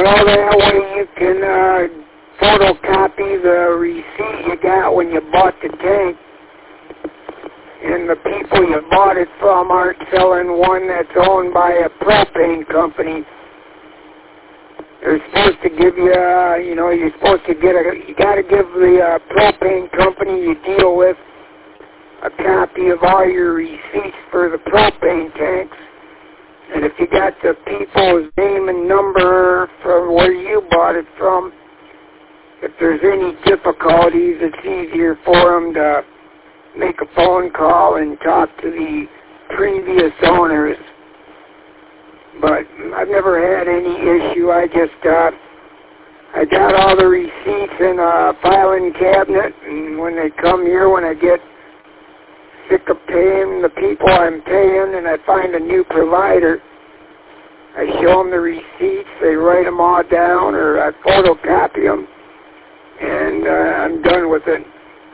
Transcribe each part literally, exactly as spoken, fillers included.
Well, that way you can uh, photocopy the receipt you got when you bought the tank. And the people you bought it from aren't selling one that's owned by a propane company. They're supposed to give you, uh, you know, you're supposed to get a, you got to give the uh, propane company you deal with a copy of all your receipts for the propane tanks. And if you got the people's name and number from where you bought it from, if there's any difficulties, it's easier for them to make a phone call and talk to the previous owners. But I've never had any issue. I just, uh, I got all the receipts in a filing cabinet, and when they come here, when I get sick of paying the people I'm paying and I find a new provider, I show them the receipts, they write them all down, or I photocopy them, and uh, I'm done with it.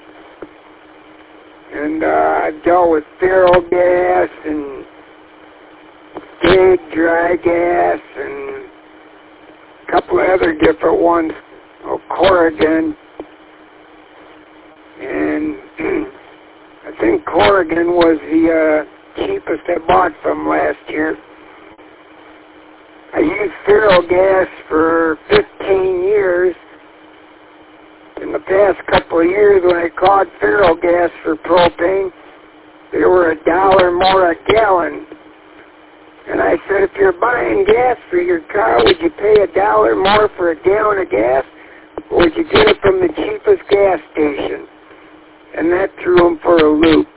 And uh, I've dealt with Ferrogas and Dig Dry Gas and a couple of other different ones, oh, Corrigan. And I think Corrigan was the uh, cheapest I bought from last year. I used Ferrogas for fifteen years. In the past couple of years, when I called Ferrogas for propane, they were a dollar more a gallon. And I said, if you're buying gas for your car, would you pay a dollar more for a gallon of gas, or would you get it from the cheapest gas station? And that threw them for a loop.